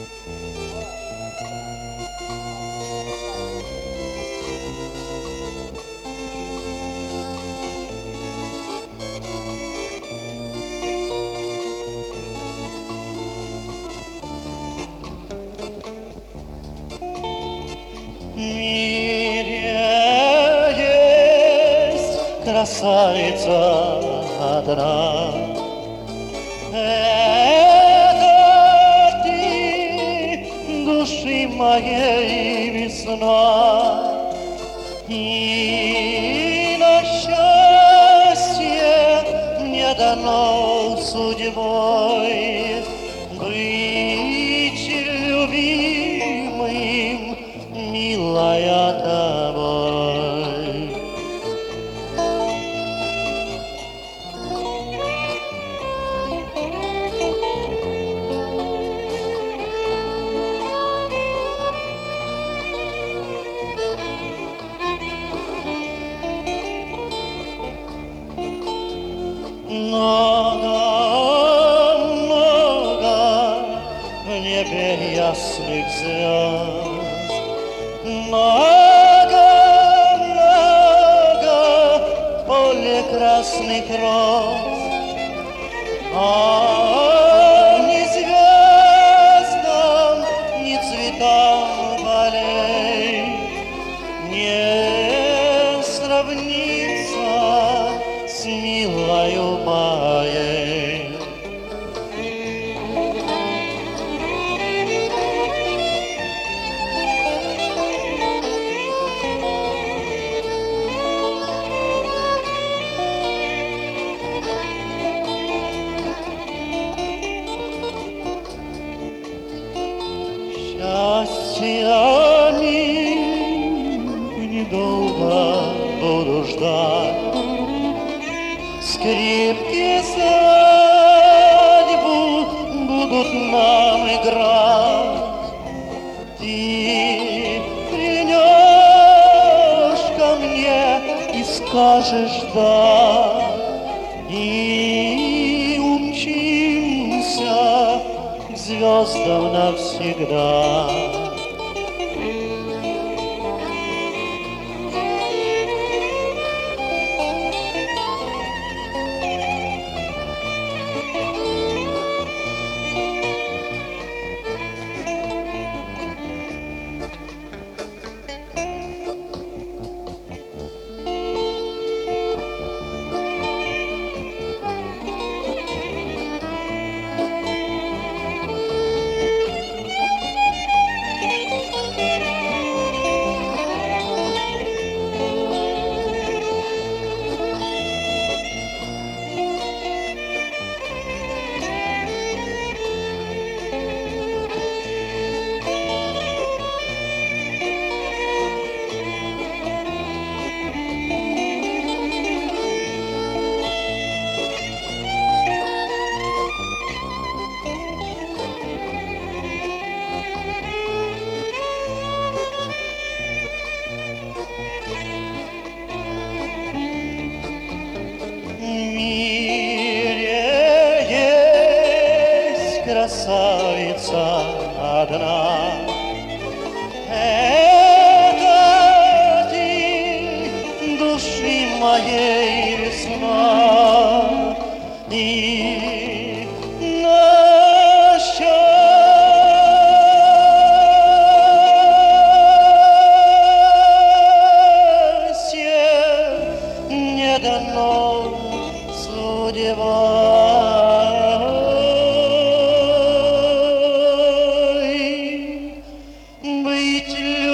Красавица одна, это ты, души моей весна, и на счастье мне дано судьбой быть любимым, милая тобой. Много-много в небе ясных звезд, много-много в поле красных роз, а ни звездам, ни цветам полей не сравнится с милою моей. Счастьями недолго буду ждать, скрипки свадьбу будут нам играть. Ты придешь ко мне и скажешь «да», и умчимся к звездам навсегда. Красавица одна, это ты, души моей весна, и на счастье не дано судьбой быть